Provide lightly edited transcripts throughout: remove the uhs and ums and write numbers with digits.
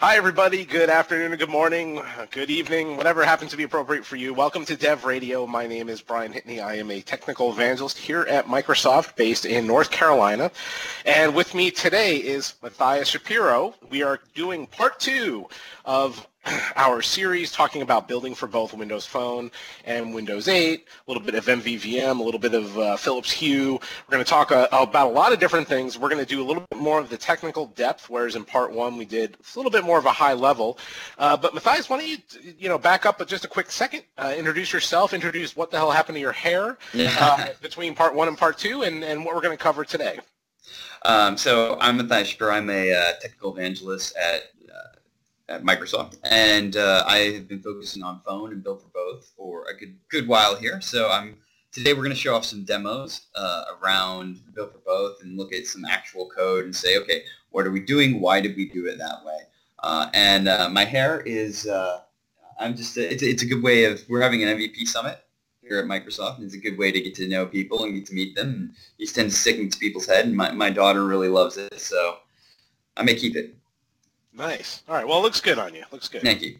Hi, everybody. Good afternoon, good morning, good evening, whatever happens to be appropriate for you. Welcome to Dev Radio. My name is Brian Hitney. I am a technical evangelist here at Microsoft based in North Carolina. And with me today is Matthias Shapiro. We are doing part 2 of our series talking about building for both Windows Phone and Windows 8, a little bit of MVVM, a little bit of Philips Hue. We're going to talk about a lot of different things. We're going to do a little bit more of the technical depth, whereas in part 1 we did a little bit more of a high level. But Matthias, why don't you back up just a quick second, introduce yourself, introduce what the hell happened to your hair between part 1 and part 2, and what we're going to cover today. So I'm Matthias Shapiro. I'm a technical evangelist at Microsoft, and I have been focusing on phone and build for both for a good while here. So today we're going to show off some demos around build for both and look at some actual code and say, okay, what are we doing? Why did we do it that way? And my hair is it's a good way of, we're having an MVP summit here at Microsoft, and it's a good way to get to know people and get to meet them. And you tend to stick into people's head, and my daughter really loves it, so I may keep it. Nice. All right. Well, it looks good on you. Looks good. Thank you.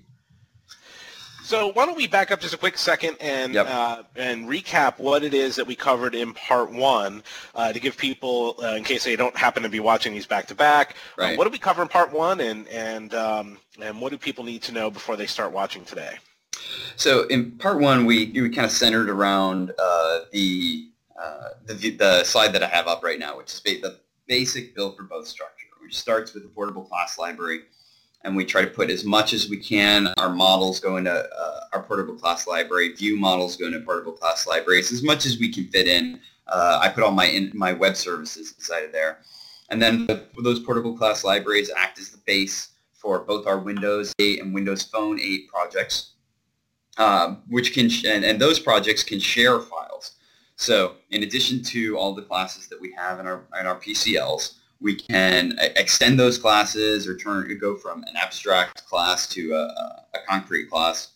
So why don't we back up just a quick second and recap what it is that we covered in part 1 to give people, in case they don't happen to be watching these back to back, right. What did we cover in part 1, and what do people need to know before they start watching today? So in part 1, we kind of centered around the slide that I have up right now, which is the basic build for both structure, which starts with the portable class library, and we try to put as much as we can. Our models go into our portable class library. View models go into portable class libraries as much as we can fit in. I put all my web services inside of there, and then those portable class libraries act as the base for both our Windows 8 and Windows Phone 8 projects, which can and those projects can share files. So in addition to all the classes that we have in our PCLs, we can extend those classes or go from an abstract class to a concrete class,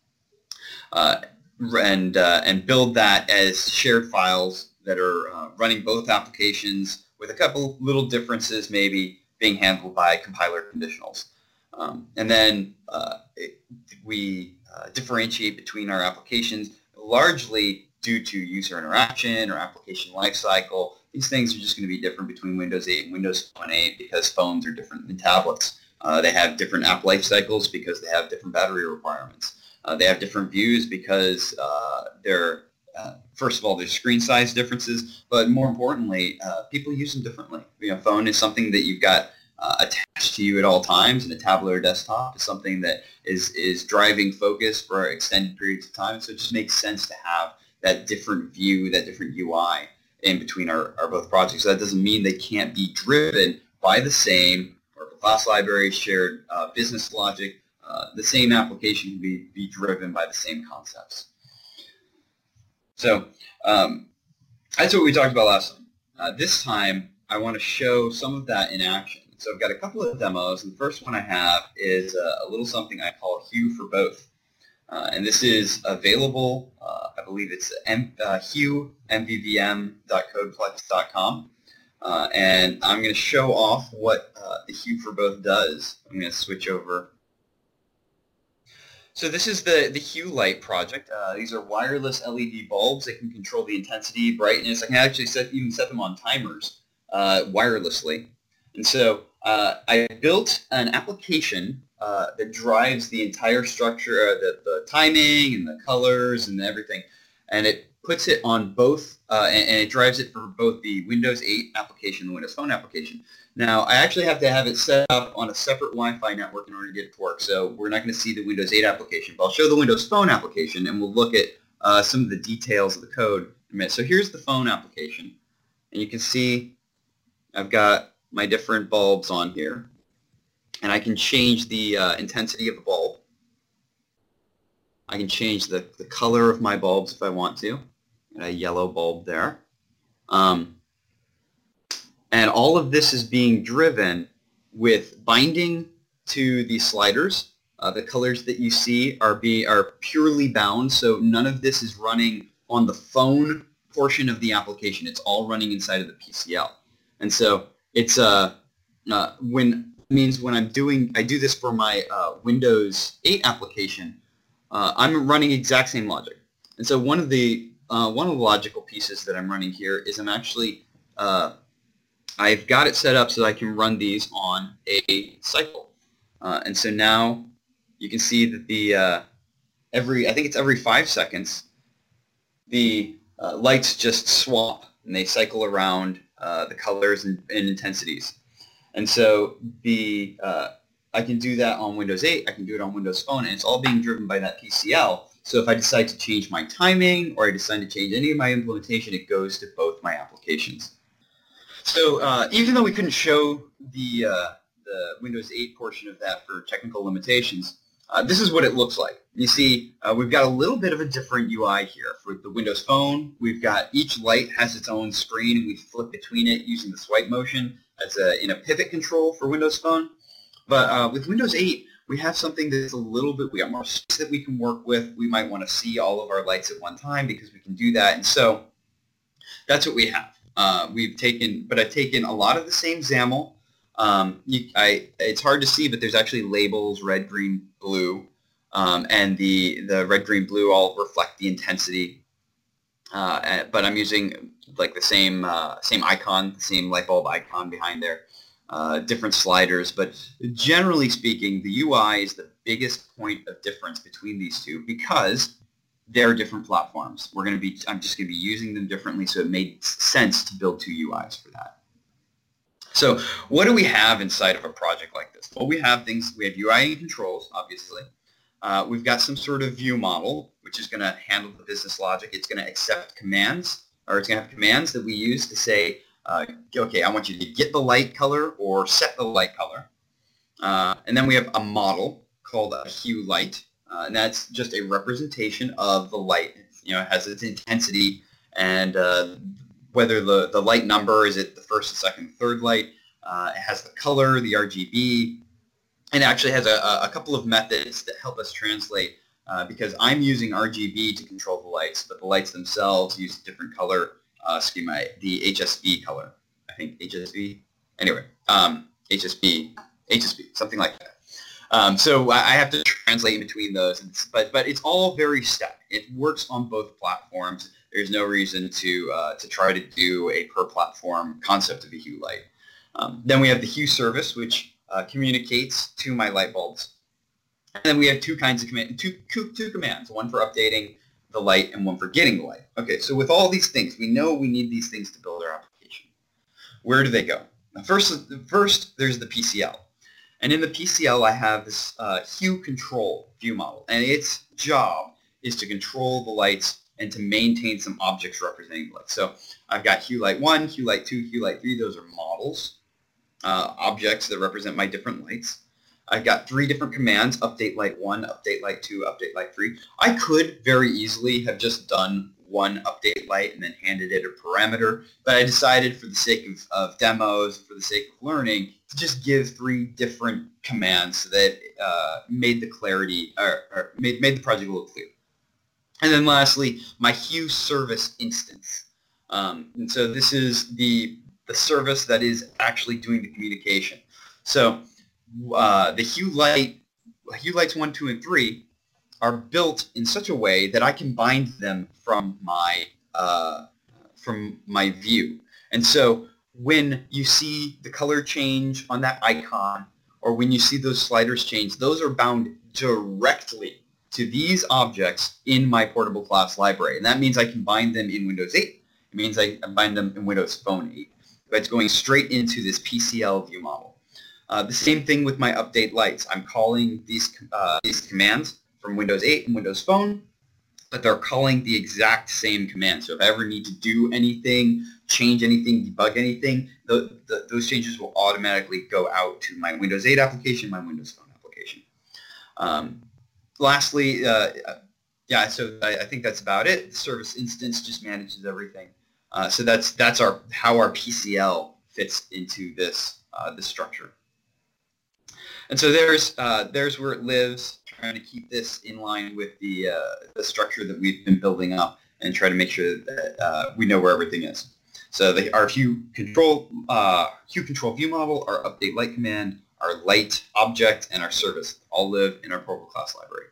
and build that as shared files that are running both applications, with a couple little differences maybe being handled by compiler conditionals. And then we differentiate between our applications largely due to user interaction or application lifecycle. These things are just going to be different between Windows 8 and Windows Phone 8 because phones are different than tablets. They have different app life cycles because they have different battery requirements. They have different views because they're, first of all, there's screen size differences, but more importantly, people use them differently. Phone is something that you've got attached to you at all times, and a tablet or desktop is something that is driving focus for extended periods of time. So it just makes sense to have that different view, that different UI in between our both projects. So that doesn't mean they can't be driven by the same class library, shared business logic. The same application can be driven by the same concepts. So that's what we talked about last time. This time, I want to show some of that in action. So I've got a couple of demos, and the first one I have is a little something I call Hue for Both. And this is available, I believe it's Hue, mvvm.codeplex.com. And I'm going to show off what the Hue for Both does. I'm going to switch over. So this is the Hue Light project. These are wireless LED bulbs that can control the intensity, brightness. I can actually even set them on timers wirelessly. And so I built an application that drives the entire structure, the timing and the colors and everything, and it puts it on both, and it drives it for both the Windows 8 application and the Windows Phone application. Now, I actually have to have it set up on a separate Wi-Fi network in order to get it to work, so we're not going to see the Windows 8 application, but I'll show the Windows Phone application, and we'll look at some of the details of the code in a minute. So here's the phone application, and you can see I've got my different bulbs on here, and I can change the intensity of the bulb. I can change the color of my bulbs if I want to. Got a yellow bulb there. And all of this is being driven with binding to these sliders. The colors that you see are purely bound, so none of this is running on the phone portion of the application. It's all running inside of the PCL. And so it's when means when I do this for my Windows 8 application, I'm running exact same logic. And so one of the logical pieces that I'm running here is I've got it set up so that I can run these on a cycle. And so now you can see that I think it's every 5 seconds, the lights just swap and they cycle around the colors and intensities. And so I can do that on Windows 8, I can do it on Windows Phone, and it's all being driven by that PCL. So if I decide to change my timing or I decide to change any of my implementation, it goes to both my applications. So even though we couldn't show the Windows 8 portion of that for technical limitations, this is what it looks like. You see, we've got a little bit of a different UI here. For the Windows Phone, we've got each light has its own screen, and we flip between it using the swipe motion as in a pivot control for Windows Phone. But with Windows 8, we have something that's a little bit, we got more space that we can work with. We might want to see all of our lights at one time because we can do that. And so that's what we have. I've taken a lot of the same XAML. It's hard to see, but there's actually labels, red, green, blue, and the red, green, blue all reflect the intensity. But I'm using like the same icon, the same light bulb icon behind there, different sliders. But generally speaking, the UI is the biggest point of difference between these two because they're different platforms. I'm just going to be using them differently, so it made sense to build two UIs for that. So what do we have inside of a project like this? Well, we have UI and controls, obviously. We've got some sort of view model, which is going to handle the business logic. It's going to accept commands, or it's going to have commands that we use to say, okay, I want you to get the light color or set the light color. And then we have a model called a hue light, and that's just a representation of the light. It has its intensity and whether the light number, is it the first, the second, third light. It has the color, the RGB, and it actually has a couple of methods that help us translate because I'm using RGB to control the lights, but the lights themselves use a different color schema, the HSV color. I think HSV. Anyway, HSB, something like that. So I have to translate in between those, but it's all very static. It works on both platforms. There's no reason to try to do a per platform concept of a hue light. Then we have the hue service, which communicates to my light bulbs. And then we have two kinds of two commands, one for updating the light and one for getting the light. Okay, so with all these things, we know we need these things to build our application. Where do they go? Now, first, there's the PCL. And in the PCL, I have this hue control view model. And its job is to control the lights and to maintain some objects representing the light. So I've got hue light 1, hue light 2, hue light 3. Those are models, objects that represent my different lights. I've got 3 different commands, update light 1, update light 2, update light 3. I could very easily have just done one update light and then handed it a parameter, but I decided for the sake of demos, for the sake of learning, to just give 3 different commands that made the clarity, or made the project a little clearer. And then lastly, my hue service instance. And so this is the service that is actually doing the communication. So the hue lights 1, 2, and 3 are built in such a way that I can bind them from my view. And so when you see the color change on that icon, or when you see those sliders change, those are bound directly to these objects in my portable class library. And that means I can bind them in Windows 8. It means I can bind them in Windows Phone 8. But it's going straight into this PCL view model. The same thing with my update lights. I'm calling these commands from Windows 8 and Windows Phone, but they're calling the exact same command. So if I ever need to do anything, change anything, debug anything, those changes will automatically go out to my Windows 8 application, my Windows Phone application. Lastly, so I think that's about it. The service instance just manages everything. So that's how our PCL fits into this structure. And so there's where it lives, trying to keep this in line with the structure that we've been building up and try to make sure that we know where everything is. So our hue control view model, our update light command, our light object, and our service all live in our portable class library.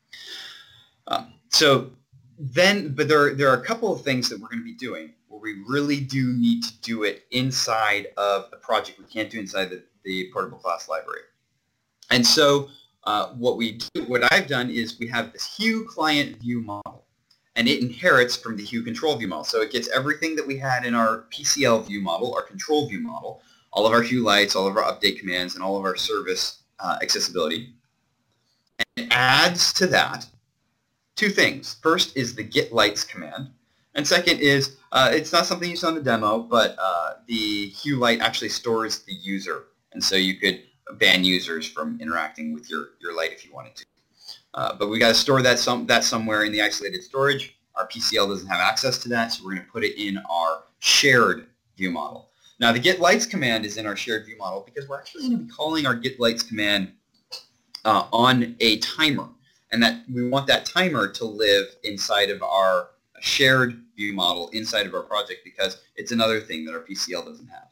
But there are a couple of things that we're going to be doing where we really do need to do it inside of the project. We can't do inside the portable class library. And so what I've done is we have this Hue client view model, and it inherits from the Hue control view model. So it gets everything that we had in our PCL view model, our control view model, all of our Hue lights, all of our update commands, and all of our service accessibility. And it adds to that two things. First is the get lights command, and second is, it's not something you saw in the demo, but the Hue light actually stores the user, and so you could ban users from interacting with your light if you wanted to. But we got to store that somewhere in the isolated storage. Our PCL doesn't have access to that, so we're going to put it in our shared view model. Now, the get lights command is in our shared view model because we're actually going to be calling our get lights command on a timer, and that we want that timer to live inside of our shared view model inside of our project because it's another thing that our PCL doesn't have.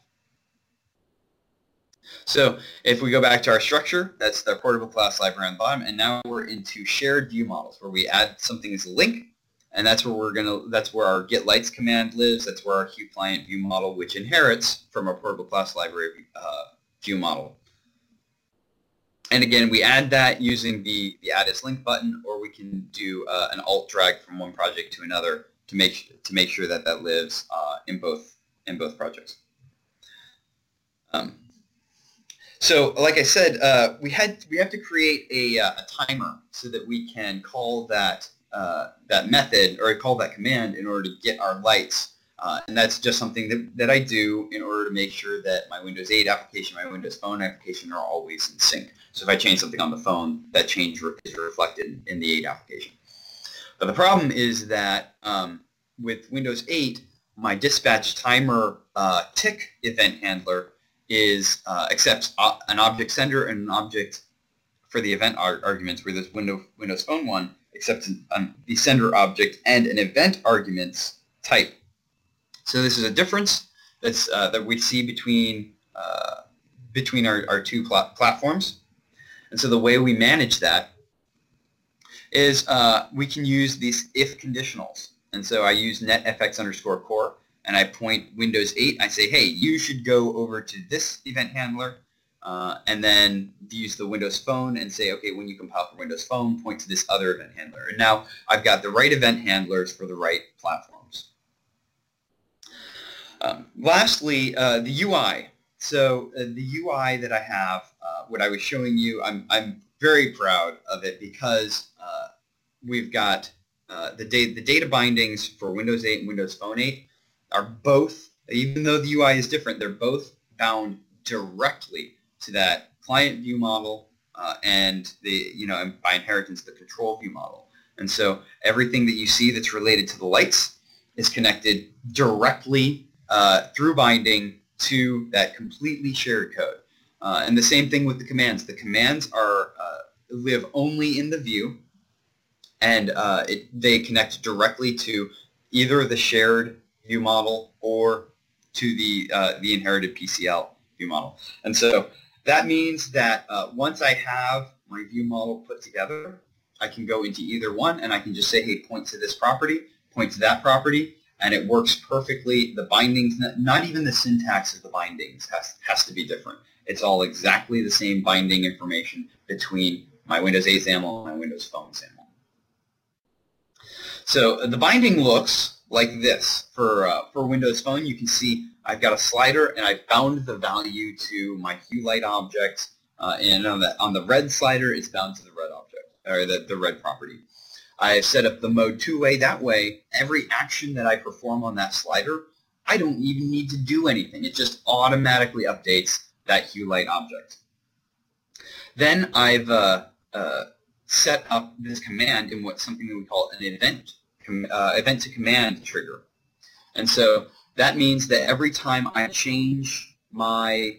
So if we go back to our structure, that's the portable class library on the bottom, and now we're into shared view models where we add something as a link, and that's where our get lights command lives. That's where our Hue client view model, which inherits from our portable class library view model. And again, we add that using the add as link button, or we can do an alt drag from one project to another to make sure that that lives in both projects. So, like I said, we have to create a timer so that we can call that method or call that command in order to get our lights. And that's just something that I do in order to make sure that my Windows 8 application, my Windows Phone application are always in sync. So if I change something on the phone, that change is reflected in the 8 application. But the problem is that with Windows 8, my dispatch timer tick event handler accepts an object sender and an object for the event arguments, where this Windows Phone one accepts the sender object and an event arguments type. So this is a difference that we see between our two platforms. And so the way we manage that is we can use these if conditionals. And so I use netfx_core, and I point Windows 8. I say, hey, you should go over to this event handler, and then use the Windows Phone and say, okay, when you compile for Windows Phone, point to this other event handler. And now I've got the right event handlers for the right platforms. Lastly, the UI. So the UI that I have, what I was showing you, I'm very proud of it because we've got the data bindings for Windows 8 and Windows Phone 8 are both, even though the UI is different, they're both bound directly to that client view model and by inheritance, the control view model. And so everything that you see that's related to the lights is connected directly through binding to that completely shared code. And the same thing with the commands. The commands live only in the view, and they connect directly to either the shared view model or to the inherited PCL view model. And so that means that once I have my view model put together, I can go into either one and I can just say, hey, point to this property, point to that property, and it works perfectly. The bindings, not even the syntax of the bindings has to be different. It's all exactly the same binding information between my Windows 8 XAML and my Windows Phone XAML. So the binding looks like this. For Windows Phone, you can see I've got a slider and I've bound the value to my Hue light object, and on the red slider, it's bound to the red object, or the red property. I set up the mode two-way. That way, every action that I perform on that slider, I don't even need to do anything. It just automatically updates that Hue light object. Then I've set up this command in something that we call an event to command trigger. And so that means that every time I change my,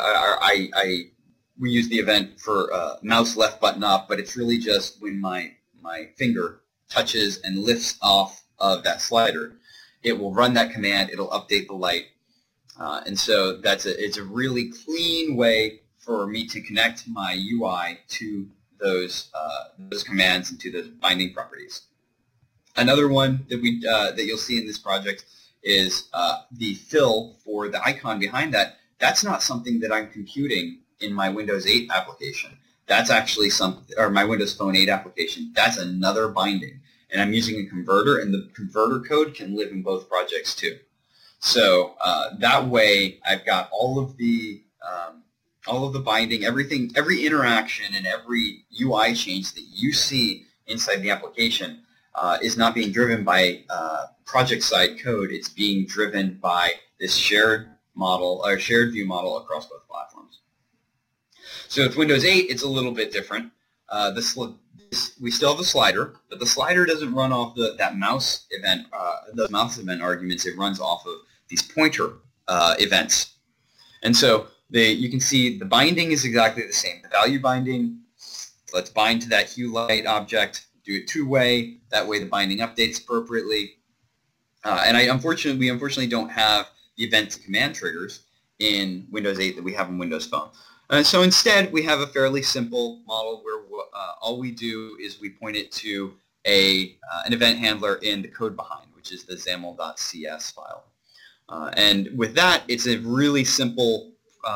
we use the event for mouse left button up, but it's really just when my finger touches and lifts off of that slider, it will run that command, it'll update the light. And so it's a really clean way for me to connect my UI to those commands and to those binding properties. Another one that that you'll see in this project is the fill for the icon behind that. That's not something that I'm computing in my Windows 8 application. That's actually or my Windows Phone 8 application. That's another binding, and I'm using a converter, and the converter code can live in both projects too. So that way, I've got all of the binding, everything, every interaction, and every UI change that you see inside the application is not being driven by project-side code. It's being driven by this shared model or shared view model across both platforms. So with Windows 8, it's a little bit different. We still have a slider, but the slider doesn't run off that mouse event, those mouse event arguments. It runs off of these pointer events. And so you can see the binding is exactly the same. The value binding, let's bind to that hue light object, do it two-way. That way the binding updates appropriately. And we unfortunately don't have the event to command triggers in Windows 8 that we have in Windows Phone. So instead, we have a fairly simple model where all we do is we point it to an event handler in the code behind, which is the XAML.cs file. And with that, it's a really simple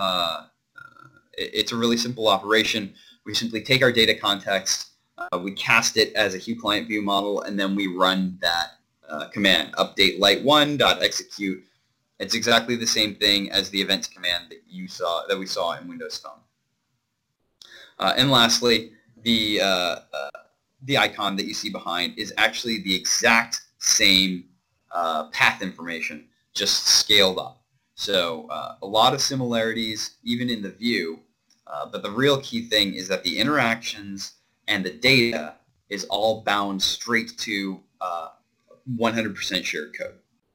operation. We simply take our data context, we cast it as a Hue client view model, and then we run that command, update light1.execute. It's exactly the same thing as the events command that we saw in Windows Phone. And lastly, the icon that you see behind is actually the exact same path information, just scaled up. So a lot of similarities, even in the view, but the real key thing is that the interactions and the data is all bound straight to 100% shared code.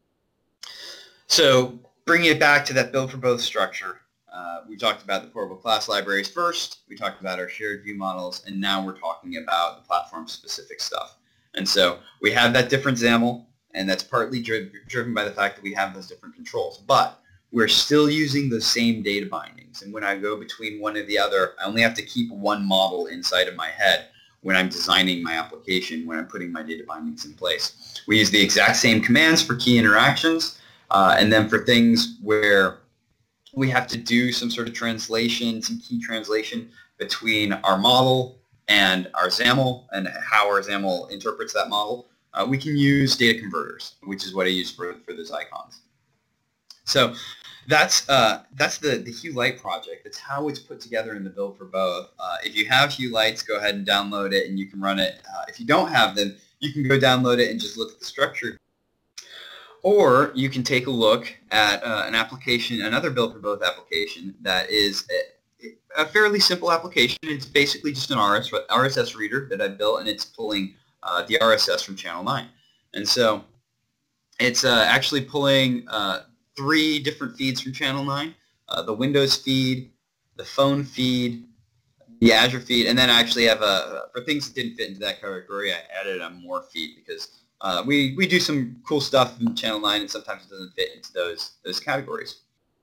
So bringing it back to that build for both structure, we talked about the portable class libraries first, we talked about our shared view models, and now we're talking about the platform-specific stuff. And so we have that different XAML, and that's partly driven by the fact that we have those different controls. But we're still using the same data bindings, and when I go between one or the other, I only have to keep one model inside of my head when I'm designing my application, when I'm putting my data bindings in place. We use the exact same commands for key interactions, and then for things where we have to do some sort of translation, some key translation between our model and our XAML and how our XAML interprets that model, we can use data converters, which is what I use for those icons. So that's the Hue Light project. That's how it's put together in the build for both. If you have Hue Lights, go ahead and download it, and you can run it. If you don't have them, you can go download it and just look at the structure. Or you can take a look at an application, another build for both application that is a fairly simple application. It's basically just an RSS reader that I built, and it's pulling the RSS from Channel 9. And so it's actually pulling 3 different feeds from Channel 9, the Windows feed, the phone feed, the Azure feed, and then I actually have for things that didn't fit into that category, I added a more feed because we do some cool stuff in Channel 9, and sometimes it doesn't fit into those categories.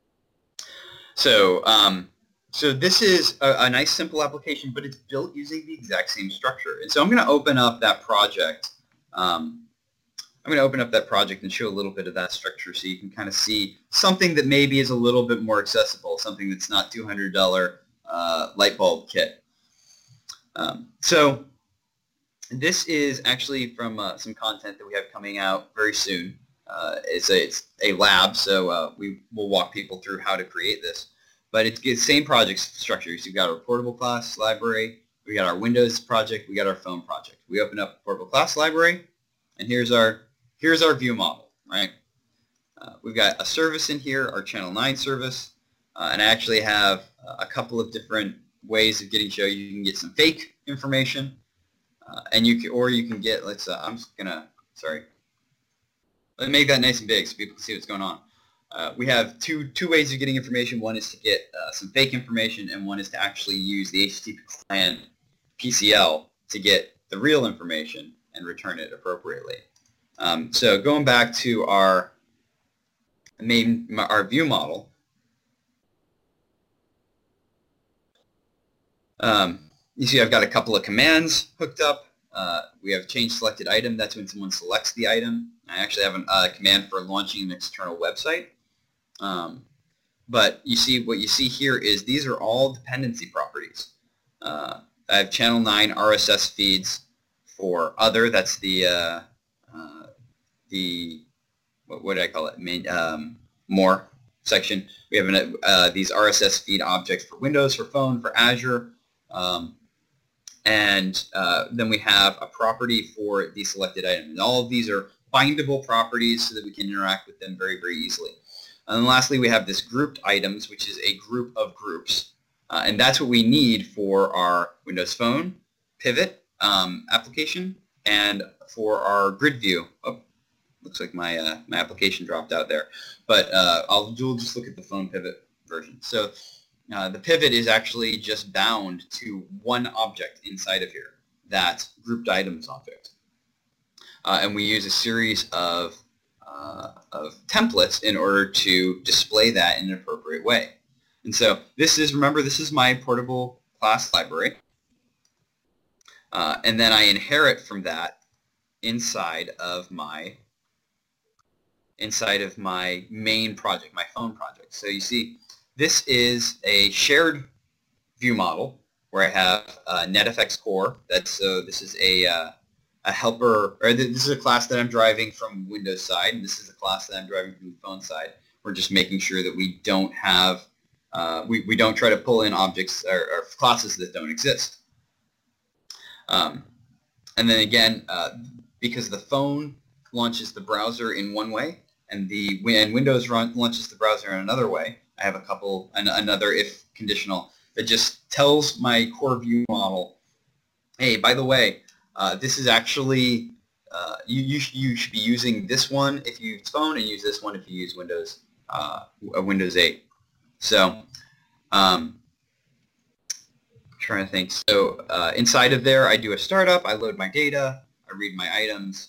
So so this is a nice simple application, but it's built using the exact same structure. And so I'm going to open up that project. I'm going to open up that project and show a little bit of that structure so you can kind of see something that maybe is a little bit more accessible, something that's not $200 light bulb kit. So this is actually from some content that we have coming out very soon. It's a lab, so we will walk people through how to create this. But it's the same project structure. So you've got our portable class library, we got our Windows project, we got our phone project. We open up the portable class library, and here's our view model, right? We've got a service in here, our Channel 9 service, and I actually have a couple of different ways of getting show. You can get some fake information, and you can get. I'm just gonna let me make that nice and big so people can see what's going on. We have two ways of getting information. One is to get some fake information, and one is to actually use the HTTP client PCL to get the real information and return it appropriately. So going back to our view model, You see I've got a couple of commands hooked up. We have change selected item. That's when someone selects the item. I actually have a command for launching an external website. But you see, what you see here is these are all dependency properties. I have channel 9 RSS feeds for other. That's the what did I call it? More section. We have these RSS feed objects for Windows, for phone, for Azure. And then we have a property for the selected item. And all of these are bindable properties so that we can interact with them very, very easily. And then lastly, we have this grouped items, which is a group of groups. And that's what we need for our Windows Phone pivot application and for our grid view. Oh, looks like my application dropped out there. But we'll just look at the phone pivot version. So the pivot is actually just bound to one object inside of here, that grouped items object. And we use a series of templates in order to display that in an appropriate way. And so remember, this is my portable class library. And then I inherit from that inside of my main project, my phone project. So you see, this is a shared view model where I have NetFX Core. This is a helper, or this is a class that I'm driving from Windows side, and this is a class that I'm driving from the phone side. We're just making sure that we don't have, we don't try to pull in objects or classes that don't exist. And then again, because the phone launches the browser in one way, and Windows launches the browser in another way, I have another if conditional that just tells my core view model, hey, by the way, this is actually, you should be using this one if you use phone, and use this one if you use Windows 8. So, trying to think. So inside of there, I do a startup, I load my data, I read my items,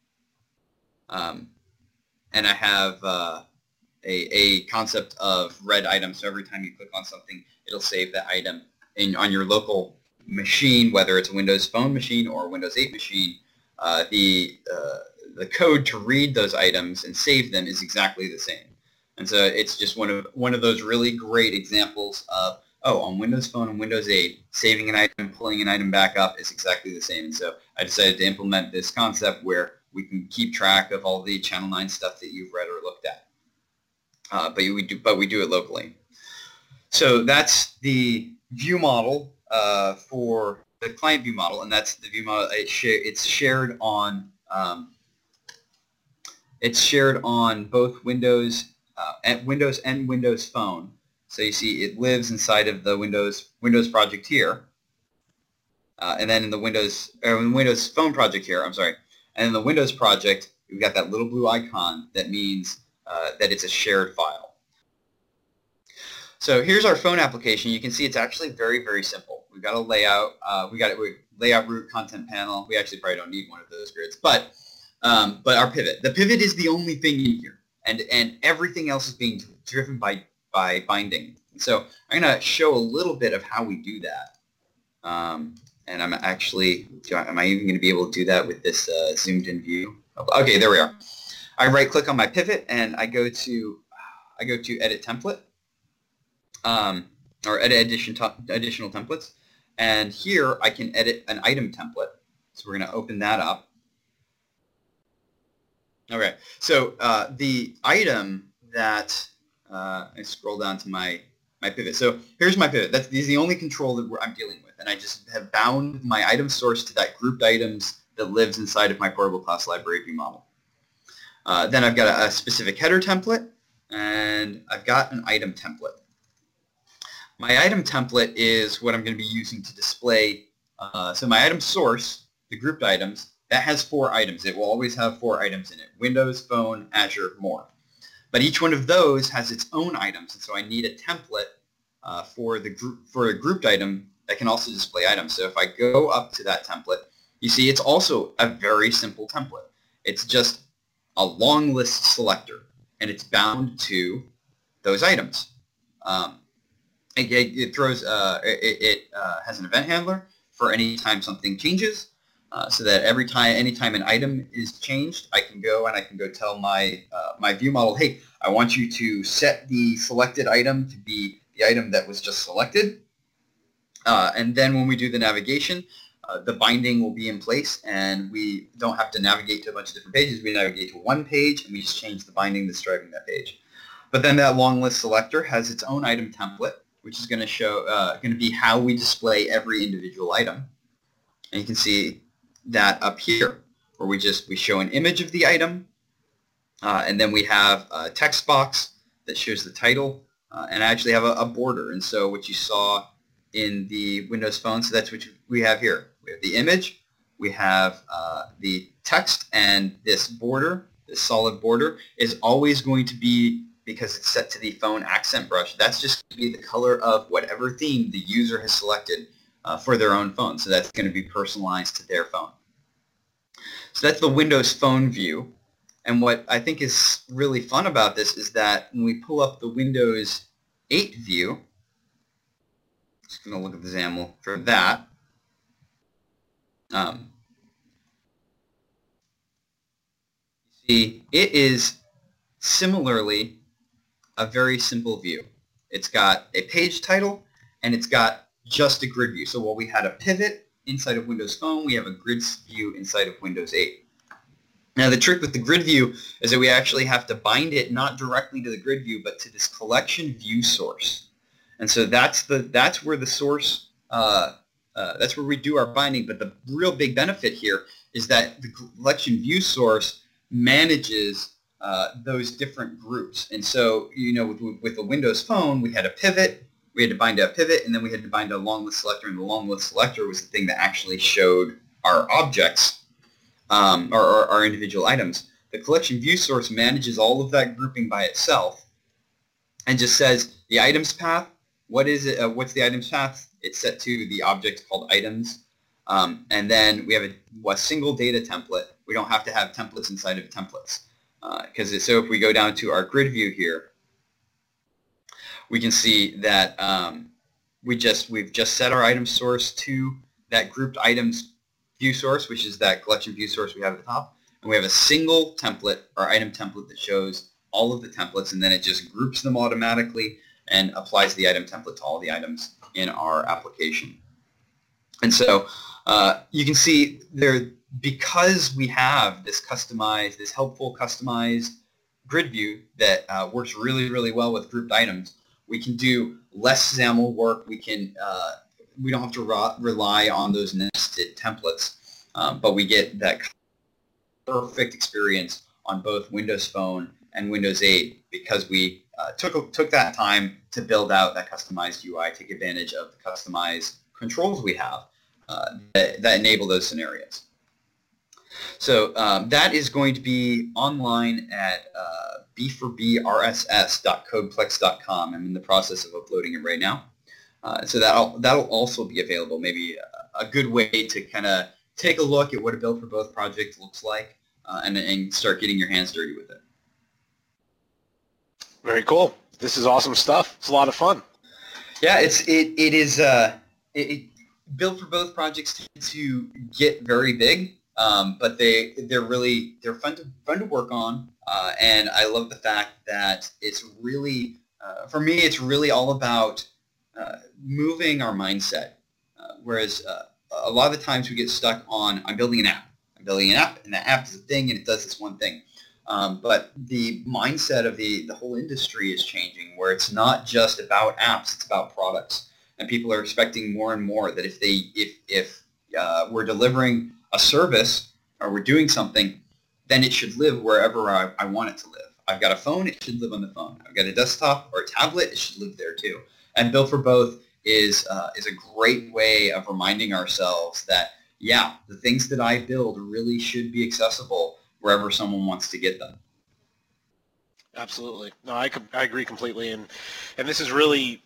and I have a concept of read items. So every time you click on something, it'll save that item on your local machine, whether it's a Windows Phone machine or a Windows 8 machine. The code to read those items and save them is exactly the same. And so it's just one of those really great examples of, on Windows Phone and Windows 8, saving an item, pulling an item back up is exactly the same. And so I decided to implement this concept where we can keep track of all the Channel 9 stuff that you've read or looked at. But we do it locally. So that's the view model for the client view model, and that's the view model. It's shared on both Windows and Windows Phone. So you see, it lives inside of the Windows project here, and then in the Windows Phone project here. I'm sorry, and in the Windows project, we've got that little blue icon that means that it's a shared file. So here's our phone application. You can see it's actually very, very simple. We've got a layout. Layout, root, content panel. We actually probably don't need one of those grids, but our pivot. The pivot is the only thing in here, and everything else is being driven by binding. So I'm going to show a little bit of how we do that. And I'm actually, am I even going to be able to do that with this zoomed in view? Okay, there we are. I right-click on my pivot and I go to Edit Template, or Edit Additional Templates, and here I can edit an item template. So we're going to open that up. Okay, so the item that I scroll down to my pivot. So here's my pivot. This is the only control that I'm dealing with, and I just have bound my item source to that grouped items that lives inside of my portable class library view model. Then I've got a specific header template, and I've got an item template. My item template is what I'm going to be using to display. So my item source, the grouped items, that has 4 items. It will always have 4 items in it: Windows, Phone, Azure, more. But each one of those has its own items, and so I need a template for a grouped item that can also display items. So if I go up to that template, you see it's also a very simple template. It's just a long list selector, and it's bound to those items. it throws it has an event handler for any time something changes, so that anytime an item is changed, I can go tell my my view model, hey, I want you to set the selected item to be the item that was just selected, and then when we do the navigation, the binding will be in place, and we don't have to navigate to a bunch of different pages. We navigate to one page, and we just change the binding that's driving that page. But then that long list selector has its own item template, which is going to be how we display every individual item. And you can see that up here, where we show an image of the item, and then we have a text box that shows the title, and I actually have a border. And so what you saw in the Windows Phone, so that's what we have here. We have the image, we have the text, and this border, this solid border, is always going to be, because it's set to the phone accent brush, that's just going to be the color of whatever theme the user has selected for their own phone. So that's going to be personalized to their phone. So that's the Windows Phone view. And what I think is really fun about this is that when we pull up the Windows 8 view, just going to look at the XAML for that. See, it is similarly a very simple view. It's got a page title, and it's got just a grid view. So while we had a pivot inside of Windows Phone, we have a grid view inside of Windows 8. Now the trick with the grid view is that we actually have to bind it not directly to the grid view, but to this collection view source. And so that's where the source, that's where we do our binding. But the real big benefit here is that the collection view source manages those different groups. And so, with the Windows Phone, we had a pivot, we had to bind to a pivot, and then we had to bind to a long list selector, and the long list selector was the thing that actually showed our objects, or our individual items. The collection view source manages all of that grouping by itself and just says the items path, what is it? What's the items path? It's set to the object called items. And then we have a single data template. We don't have to have templates inside of templates. So if we go down to our grid view here, we can see that we've just set our item source to that grouped items view source, which is that collection view source we have at the top. And we have a single template, or item template, that shows all of the templates, and then it just groups them automatically and applies the item template to all the items in our application. And so you can see there, because we have this helpful customized grid view that works really, really well with grouped items, we can do less XAML work. We don't have to rely on those nested templates, but we get that perfect experience on both Windows Phone and Windows 8 because we took that time to build out that customized UI, take advantage of the customized controls we have that enable those scenarios. So that is going to be online at b4brss.codeplex.com. I'm in the process of uploading it right now. So that'll also be available, maybe a good way to kind of take a look at what a Build for Both project looks like and start getting your hands dirty with it. Very cool. This is awesome stuff. It's a lot of fun. Yeah, it is. Build for Both projects tend to get very big, but they're fun to work on, and I love the fact that it's really for me it's really all about moving our mindset. Whereas a lot of the times we get stuck on I'm building an app, and the app is a thing and it does this one thing. But the mindset of the whole industry is changing, where it's not just about apps, it's about products. And people are expecting more and more that if we're delivering a service or we're doing something, then it should live wherever I want it to live. I've got a phone, it should live on the phone. I've got a desktop or a tablet, it should live there too. And Build for Both is a great way of reminding ourselves that, yeah, the things that I build really should be accessible wherever someone wants to get them. Absolutely. No, I agree completely. And this is really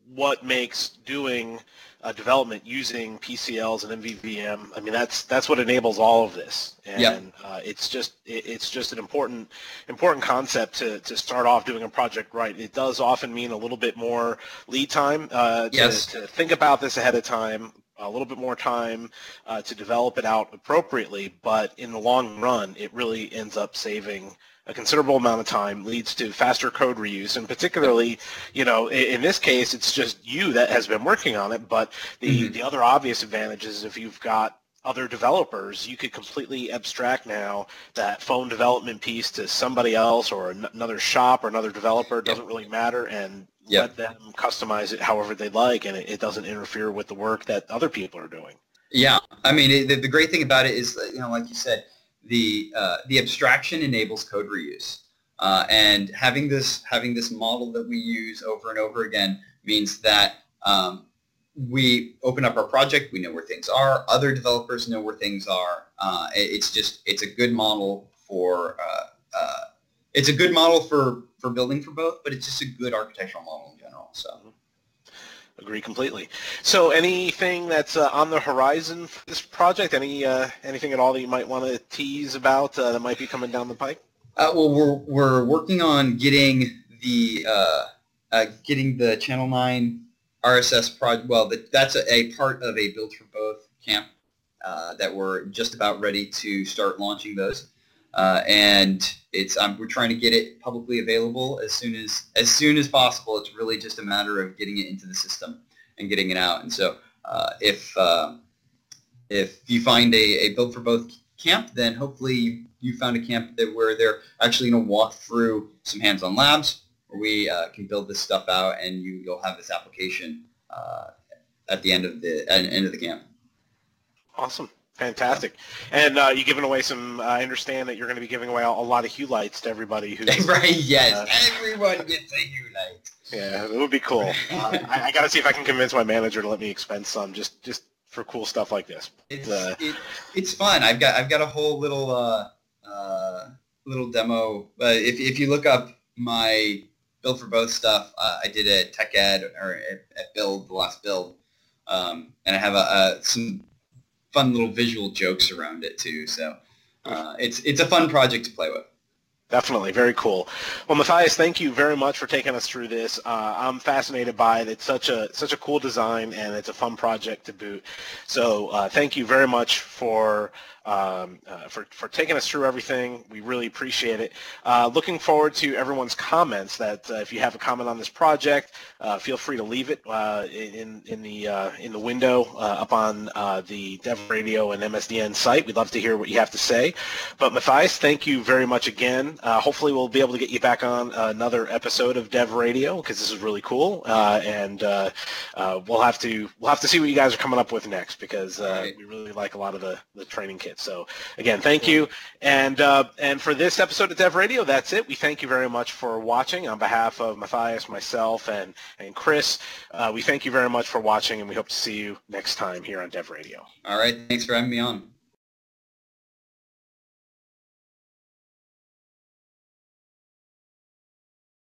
what makes doing development using PCLs and MVVM. I mean, that's what enables all of this, and it's just an important concept to start off doing a project right. It does often mean a little bit more lead time to think about this ahead of time, a little bit more time to develop it out appropriately, but in the long run, it really ends up saving a considerable amount of time, leads to faster code reuse, and particularly, in this case, it's just you that has been working on it, but the other obvious advantage is if you've got other developers, you could completely abstract now that phone development piece to somebody else or another shop or another developer. It doesn't really matter, and let them customize it however they like, and it doesn't interfere with the work that other people are doing. Yeah, I mean, the great thing about it is, like you said, the abstraction enables code reuse, and having this model that we use over and over again means that we open up our project, we know where things are, other developers know where things are. It's a good model for building for both, but it's just a good architectural model in general. So. Agree completely. So anything that's on the horizon for this project? Anything at all that you might want to tease about that might be coming down the pike? Well, we're working on getting the Channel 9 RSS project. Well, that's a part of a Build for Both camp that we're just about ready to start launching those. And we're trying to get it publicly available as soon as possible. It's really just a matter of getting it into the system and getting it out. And so if you find a Build for Both camp, then hopefully you found a camp where they're actually going to walk through some hands-on labs where we can build this stuff out, and you'll have this application at the end of the camp. Awesome. Fantastic. And you're giving away some, I understand that you're going to be giving away a lot of Hue lights to everybody who's... Right, yes. Everyone gets a Hue light. Yeah, it would be cool. I got to see if I can convince my manager to let me expense some just for cool stuff like this. It's fun. I've got a whole little demo. If you look up my Build for Both stuff, I did a Tech Ed or at Build, the last Build, and I have some fun little visual jokes around it too. So it's a fun project to play with. Definitely. Very cool. Well, Matthias, thank you very much for taking us through this. I'm fascinated by it. It's such a cool design, and it's a fun project to boot. So thank you very much for taking us through everything. We really appreciate it. Looking forward to everyone's comments. That if you have a comment on this project, feel free to leave it in the window up on the Dev Radio and MSDN site. We'd love to hear what you have to say. But Matthias, thank you very much again. Hopefully we'll be able to get you back on another episode of Dev Radio, because this is really cool, and we'll have to see what you guys are coming up with next, because we really like a lot of the training kits. So again, thank you, and for this episode of Dev Radio, that's it. We thank you very much for watching. On behalf of Matthias, myself, and Chris, we thank you very much for watching, and we hope to see you next time here on Dev Radio. All right, thanks for having me on.